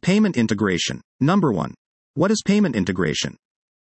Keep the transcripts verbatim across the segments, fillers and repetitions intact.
Payment integration. Number one. What is payment integration?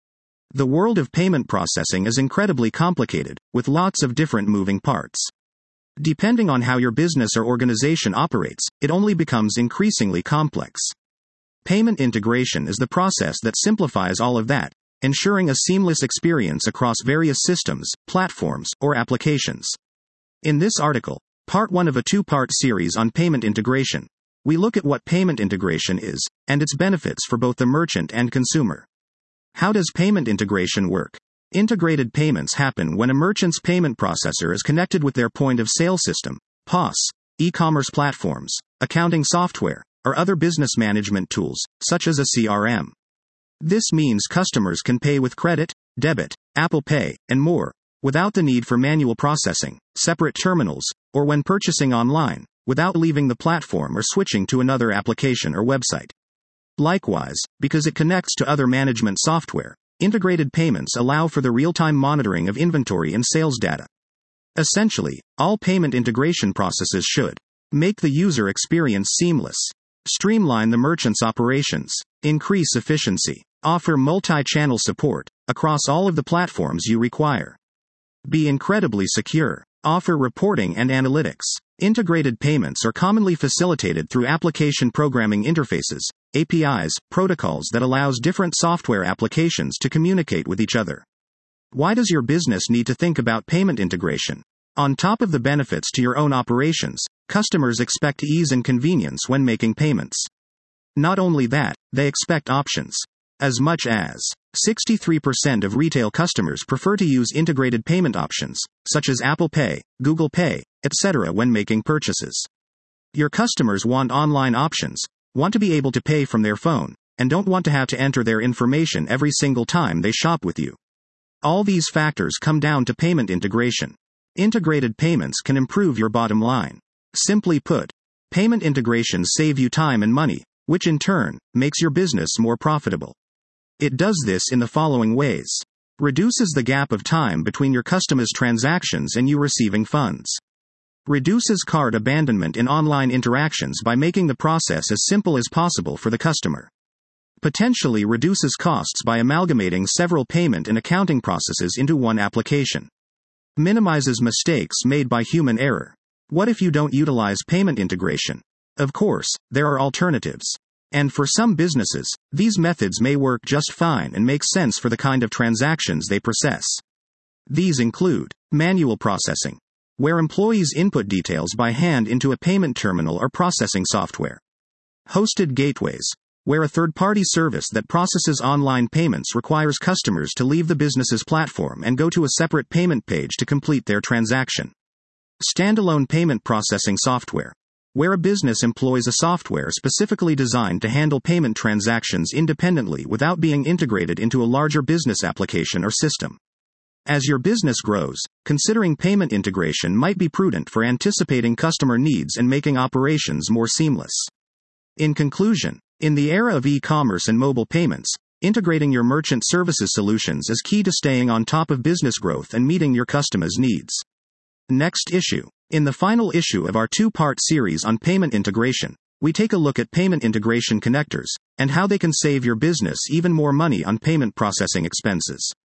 The world of payment processing is incredibly complicated, with lots of different moving parts. Depending on how your business or organization operates, it only becomes increasingly complex. Payment integration is the process that simplifies all of that, ensuring a seamless experience across various systems, platforms, or applications. In this article, part one of a two-part series on payment integration, we look at what payment integration is, and its benefits for both the merchant and consumer. How does payment integration work? Integrated payments happen when a merchant's payment processor is connected with their point-of-sale system, P O S, e-commerce platforms, accounting software, or other business management tools, such as a C R M. This means customers can pay with credit, debit, Apple Pay, and more, without the need for manual processing, separate terminals, or when purchasing online, without leaving the platform or switching to another application or website. Likewise, because it connects to other management software, integrated payments allow for the real-time monitoring of inventory and sales data. Essentially, all payment integration processes should make the user experience seamless, streamline the merchant's operations, increase efficiency, offer multi-channel support across all of the platforms you require, be incredibly secure, offer reporting and analytics. Integrated payments are commonly facilitated through application programming interfaces, A P Is, protocols that allows different software applications to communicate with each other. Why does your business need to think about payment integration? On top of the benefits to your own operations, customers expect ease and convenience when making payments. Not only that, they expect options. As much as sixty-three percent of retail customers prefer to use integrated payment options, such as Apple Pay, Google Pay, et cetera when making purchases. Your customers want online options, want to be able to pay from their phone, and don't want to have to enter their information every single time they shop with you. All these factors come down to payment integration. Integrated payments can improve your bottom line. Simply put, payment integrations save you time and money, which in turn makes your business more profitable. It does this in the following ways. Reduces the gap of time between your customer's transactions and you receiving funds. Reduces cart abandonment in online interactions by making the process as simple as possible for the customer. Potentially reduces costs by amalgamating several payment and accounting processes into one application. Minimizes mistakes made by human error. What if you don't utilize payment integration? Of course, there are alternatives. And for some businesses, these methods may work just fine and make sense for the kind of transactions they process. These include manual processing, where employees input details by hand into a payment terminal or processing software. Hosted gateways, where a third-party service that processes online payments requires customers to leave the business's platform and go to a separate payment page to complete their transaction. Standalone payment processing software, where a business employs a software specifically designed to handle payment transactions independently without being integrated into a larger business application or system. As your business grows, considering payment integration might be prudent for anticipating customer needs and making operations more seamless. In conclusion, in the era of e-commerce and mobile payments, integrating your merchant services solutions is key to staying on top of business growth and meeting your customers' needs. Next issue. In the final issue of our two-part series on payment integration, we take a look at payment integration connectors, and how they can save your business even more money on payment processing expenses.